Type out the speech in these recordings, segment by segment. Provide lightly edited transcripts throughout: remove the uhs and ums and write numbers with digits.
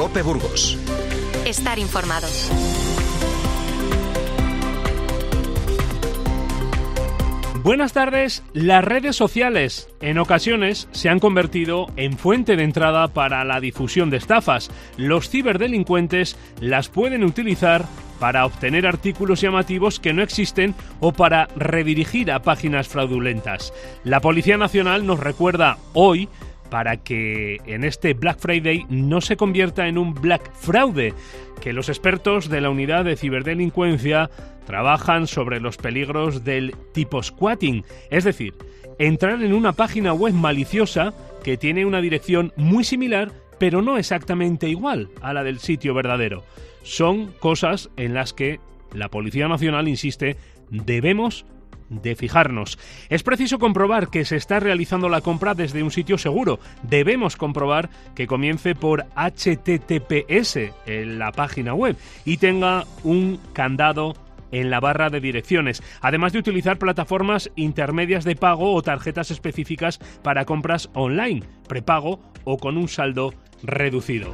COPE Burgos. Estar informado. Buenas tardes. Las redes sociales en ocasiones se han convertido en fuente de entrada para la difusión de estafas. Los ciberdelincuentes las pueden utilizar para obtener artículos llamativos que no existen o para redirigir a páginas fraudulentas. La Policía Nacional nos recuerda hoy para que en este Black Friday no se convierta en un Black Fraude, que los expertos de la unidad de ciberdelincuencia trabajan sobre los peligros del tipo squatting, es decir, entrar en una página web maliciosa que tiene una dirección muy similar, pero no exactamente igual a la del sitio verdadero. Son cosas en las que la Policía Nacional insiste, debemos de fijarnos. Es preciso comprobar que se está realizando la compra desde un sitio seguro. Debemos comprobar que comience por HTTPS en la página web y tenga un candado en la barra de direcciones, además de utilizar plataformas intermedias de pago o tarjetas específicas para compras online, prepago o con un saldo reducido.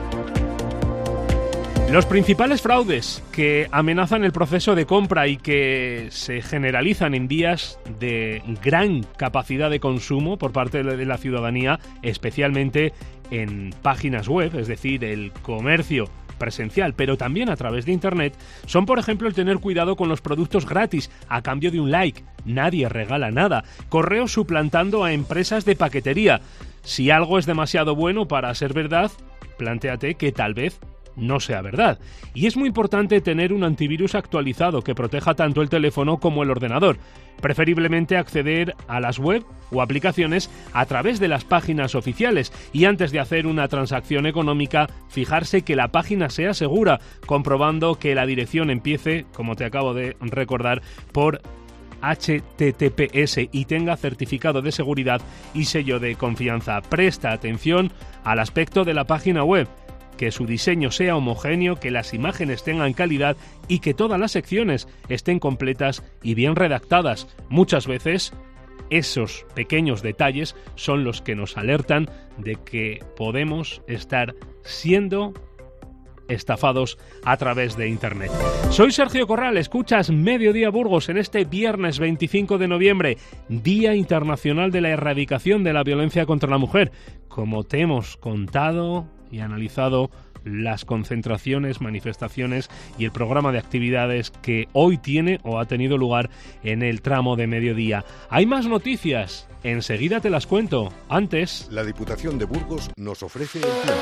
Los principales fraudes que amenazan el proceso de compra y que se generalizan en días de gran capacidad de consumo por parte de la ciudadanía, especialmente en páginas web, es decir, el comercio presencial, pero también a través de Internet, son, por ejemplo, el tener cuidado con los productos gratis a cambio de un like. Nadie regala nada. Correos suplantando a empresas de paquetería. Si algo es demasiado bueno para ser verdad, plantéate que tal vez no sea verdad. Y es muy importante tener un antivirus actualizado que proteja tanto el teléfono como el ordenador. Preferiblemente acceder a las web o aplicaciones a través de las páginas oficiales y antes de hacer una transacción económica, fijarse que la página sea segura, comprobando que la dirección empiece, como te acabo de recordar, por HTTPS y tenga certificado de seguridad y sello de confianza. Presta atención al aspecto de la página web, que su diseño sea homogéneo, que las imágenes tengan calidad y que todas las secciones estén completas y bien redactadas. Muchas veces esos pequeños detalles son los que nos alertan de que podemos estar siendo estafados a través de Internet. Soy Sergio Corral, escuchas Mediodía Burgos en este viernes 25 de noviembre, Día Internacional de la Erradicación de la Violencia contra la Mujer. Como te hemos contado y analizado las concentraciones, manifestaciones y el programa de actividades que hoy tiene o ha tenido lugar en el tramo de mediodía. Hay más noticias, enseguida te las cuento. Antes, la Diputación de Burgos nos ofrece el tiempo.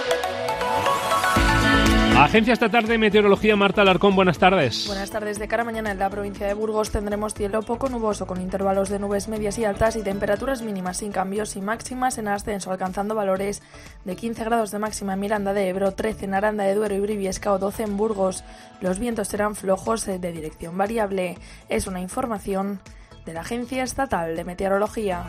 Agencia Estatal de Meteorología, Marta Alarcón, buenas tardes. Buenas tardes. De cara a mañana en la provincia de Burgos tendremos cielo poco nuboso con intervalos de nubes medias y altas y temperaturas mínimas sin cambios y máximas en ascenso, alcanzando valores de 15 grados de máxima en Miranda de Ebro, 13 en Aranda de Duero y Briviesca o 12 en Burgos. Los vientos serán flojos de dirección variable. Es una información de la Agencia Estatal de Meteorología.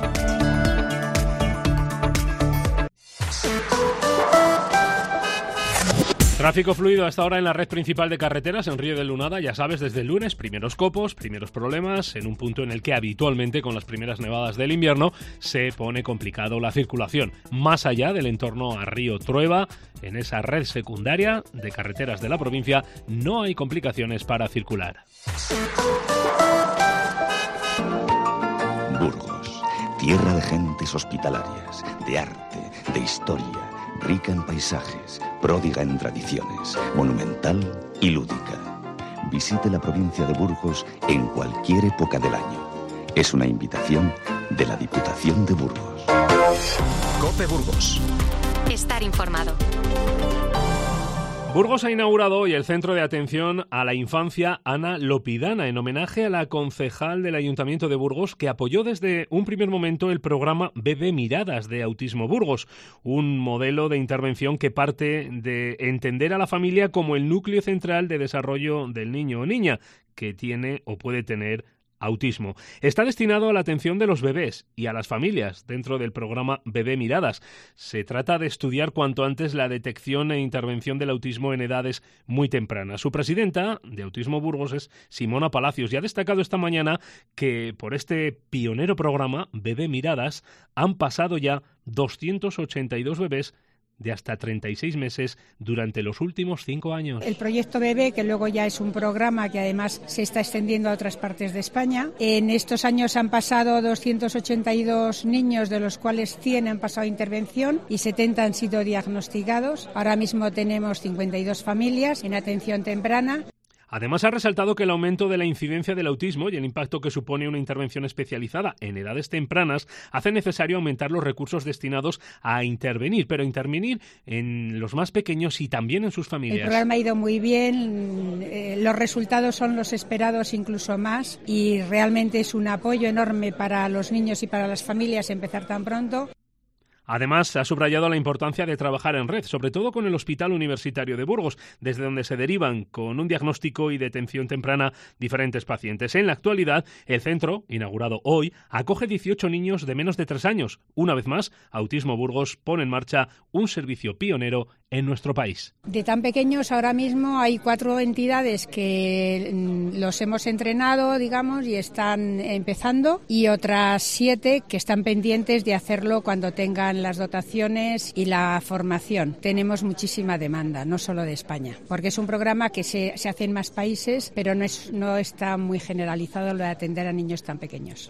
Tráfico fluido hasta ahora en la red principal de carreteras en Río de Lunada, ya sabes, desde el lunes, primeros copos, primeros problemas, en un punto en el que habitualmente con las primeras nevadas del invierno se pone complicado la circulación. Más allá del entorno a Río Trueba, en esa red secundaria de carreteras de la provincia, no hay complicaciones para circular. Burgos, tierra de gentes hospitalarias, de arte, de historia, rica en paisajes, pródiga en tradiciones, monumental y lúdica. Visite la provincia de Burgos en cualquier época del año. Es una invitación de la Diputación de Burgos. COPE Burgos. Estar informado. Burgos ha inaugurado hoy el Centro de Atención a la Infancia Ana Lopidana, en homenaje a la concejal del Ayuntamiento de Burgos que apoyó desde un primer momento el programa Bebé Miradas de Autismo Burgos, un modelo de intervención que parte de entender a la familia como el núcleo central de desarrollo del niño o niña que tiene o puede tener autismo. Está destinado a la atención de los bebés y a las familias dentro del programa Bebé Miradas. Se trata de estudiar cuanto antes la detección e intervención del autismo en edades muy tempranas. Su presidenta de Autismo Burgos es Simona Palacios y ha destacado esta mañana que por este pionero programa Bebé Miradas han pasado ya 282 bebés de hasta 36 meses durante los últimos 5 años. El proyecto Bebé, que luego ya es un programa que además se está extendiendo a otras partes de España. En estos años han pasado 282 niños, de los cuales 100 han pasado intervención y 70 han sido diagnosticados. Ahora mismo tenemos 52 familias en atención temprana. Además, ha resaltado que el aumento de la incidencia del autismo y el impacto que supone una intervención especializada en edades tempranas hace necesario aumentar los recursos destinados a intervenir, pero intervenir en los más pequeños y también en sus familias. El programa ha ido muy bien, los resultados son los esperados, incluso más, y realmente es un apoyo enorme para los niños y para las familias empezar tan pronto. Además, ha subrayado la importancia de trabajar en red, sobre todo con el Hospital Universitario de Burgos, desde donde se derivan con un diagnóstico y detención temprana diferentes pacientes. En la actualidad, el centro, inaugurado hoy, acoge 18 niños de menos de 3 años. Una vez más, Autismo Burgos pone en marcha un servicio pionero en nuestro país. De tan pequeños, ahora mismo hay 4 entidades que los hemos entrenado, digamos, y están empezando, y otras 7 que están pendientes de hacerlo cuando tengan las dotaciones y la formación. Tenemos muchísima demanda, no solo de España, porque es un programa que se hace en más países, pero no está muy generalizado lo de atender a niños tan pequeños.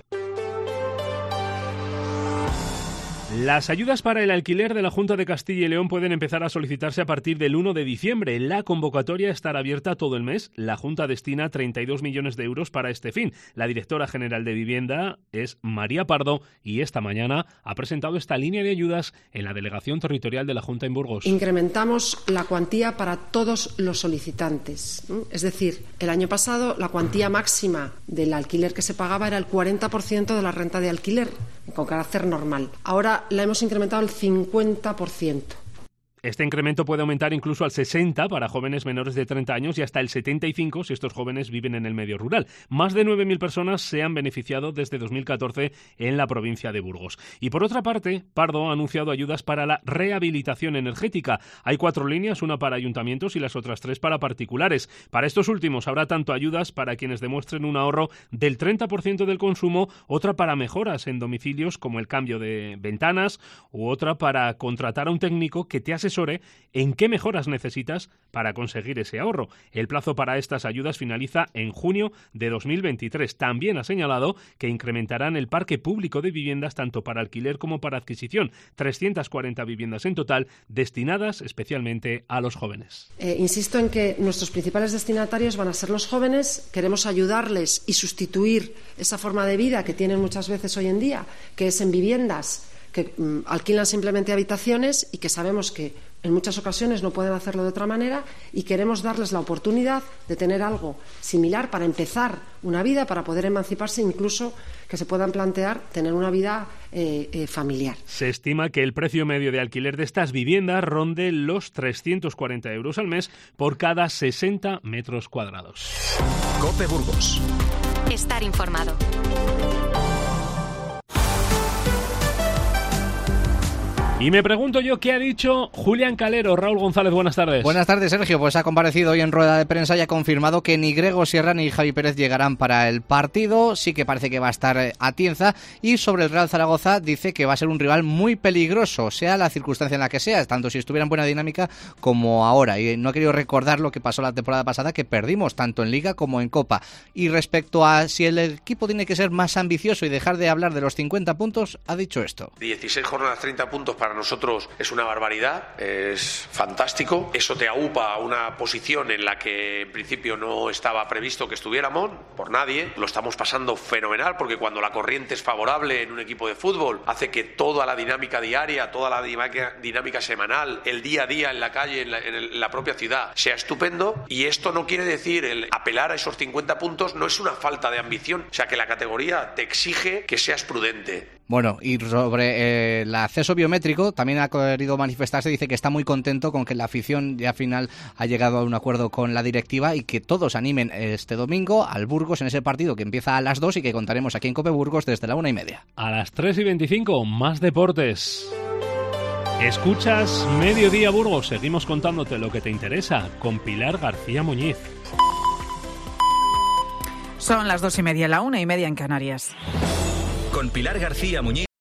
Las ayudas para el alquiler de la Junta de Castilla y León pueden empezar a solicitarse a partir del 1 de diciembre. La convocatoria estará abierta todo el mes. La Junta destina 32 millones de euros para este fin. La directora general de Vivienda es María Pardo y esta mañana ha presentado esta línea de ayudas en la Delegación Territorial de la Junta en Burgos. Incrementamos la cuantía para todos los solicitantes. Es decir, el año pasado la cuantía máxima del alquiler que se pagaba era el 40% de la renta de alquiler, con carácter normal. Ahora la hemos incrementado al 50%. Este incremento puede aumentar incluso al 60% para jóvenes menores de 30 años y hasta el 75% si estos jóvenes viven en el medio rural. Más de 9.000 personas se han beneficiado desde 2014 en la provincia de Burgos. Y por otra parte, Pardo ha anunciado ayudas para la rehabilitación energética. Hay 4 líneas, una para ayuntamientos y las otras 3 para particulares. Para estos últimos habrá tanto ayudas para quienes demuestren un ahorro del 30% del consumo, otra para mejoras en domicilios como el cambio de ventanas u otra para contratar a un técnico que te asesore en qué mejoras necesitas para conseguir ese ahorro. El plazo para estas ayudas finaliza en junio de 2023. También ha señalado que incrementarán el parque público de viviendas tanto para alquiler como para adquisición. 340 viviendas en total destinadas especialmente a los jóvenes. Insisto en que nuestros principales destinatarios van a ser los jóvenes. Queremos ayudarles y sustituir esa forma de vida que tienen muchas veces hoy en día, que es en viviendas que alquilan simplemente habitaciones y que sabemos que en muchas ocasiones no pueden hacerlo de otra manera, y queremos darles la oportunidad de tener algo similar para empezar una vida, para poder emanciparse, incluso que se puedan plantear tener una vida familiar. Se estima que el precio medio de alquiler de estas viviendas ronde los 340 euros al mes por cada 60 metros cuadrados. COPE Burgos. Estar informado. Y me pregunto yo, ¿qué ha dicho Julián Calero? Raúl González, buenas tardes. Buenas tardes, Sergio. Pues ha comparecido hoy en rueda de prensa y ha confirmado que ni Grego Sierra ni Javi Pérez llegarán para el partido. Sí que parece que va a estar Atienza. Y sobre el Real Zaragoza dice que va a ser un rival muy peligroso, sea la circunstancia en la que sea, tanto si estuviera en buena dinámica como ahora. Y no ha querido recordar lo que pasó la temporada pasada, que perdimos tanto en Liga como en Copa. Y respecto a si el equipo tiene que ser más ambicioso y dejar de hablar de los 50 puntos, ha dicho esto. 16 jornadas, 30 puntos para nosotros es una barbaridad, es fantástico. Eso te aupa a una posición en la que en principio no estaba previsto que estuviéramos por nadie. Lo estamos pasando fenomenal, porque cuando la corriente es favorable en un equipo de fútbol hace que toda la dinámica diaria, toda la dinámica semanal, el día a día en la calle, en la propia ciudad, sea estupendo. Y esto no quiere decir, el apelar a esos 50 puntos no es una falta de ambición, o sea que la categoría te exige que seas prudente. Bueno, y sobre el acceso biométrico también ha querido manifestarse. Dice que está muy contento con que la afición ya al final ha llegado a un acuerdo con la directiva y que todos animen este domingo al Burgos en ese partido que empieza a las 2 y que contaremos aquí en COPE Burgos desde la 1:30. A las 3:25, más deportes. Escuchas Mediodía Burgos. Seguimos contándote lo que te interesa con Pilar García Muñiz. Son las 2:30, la 1:30 en Canarias. Con Pilar García Muñiz.